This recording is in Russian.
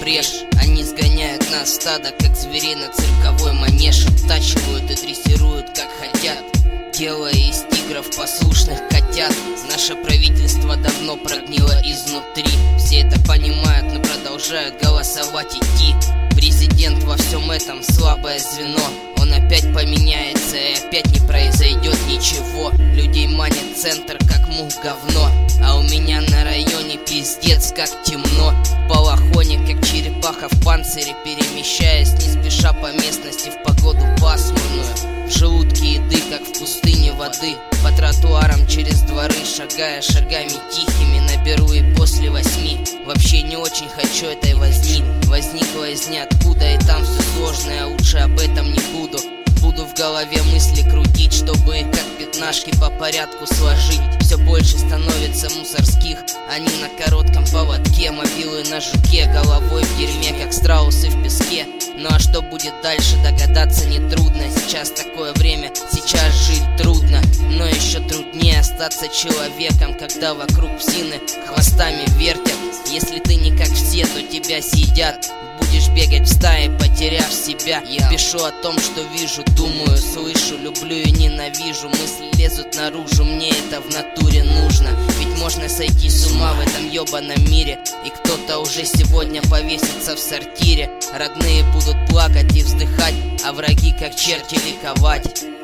брешь. Они сгоняют нас в стадо, как зверей на цирковой манеж. Оттачивают и дрессируют, как хотят, делая из тигров послушных котят. Наше правительство давно прогнило изнутри. Все это понимают, но продолжают голосовать идти. Президент во всем этом слабое звено. Он опять поменяется и опять не произойдет ничего. Людей манит центр, как мух говно. А у меня на районе пиздец как темно. В балахоне, как черепаха в панцире, перемещаясь не спеша по местности в погоду пасмурную. В желудке еды, как в пустыне воды. По тротуарам через дворы, шагая шагами тихими, наберу и после 8. Вообще не очень хочу этой возни. Возникла из ниоткуда, и там все сложно, я лучше об этом не буду. Буду в голове мысли крутить, чтобы как пятнашки по порядку сложить. Все больше становится мусорских, они на коротком поводке. Мобилы на жуке, головой в дерьме, как страусы в песке. Ну а что будет дальше, догадаться нетрудно. Сейчас такое время, сейчас жить трудно. Но еще труднее остаться человеком, когда вокруг псины хвостами вертят. Если ты не как все, то тебя съедят. Будешь бегать в стае, потеряв себя. Я пишу о том, что вижу, думаю, слышу, люблю и ненавижу. Мысли лезут наружу, мне это в натуре нужно. Ведь можно сойти с ума в этом ебаном мире. И кто-то уже сегодня повесится в сортире. Родные будут плакать и вздыхать, а враги как черти ликовать.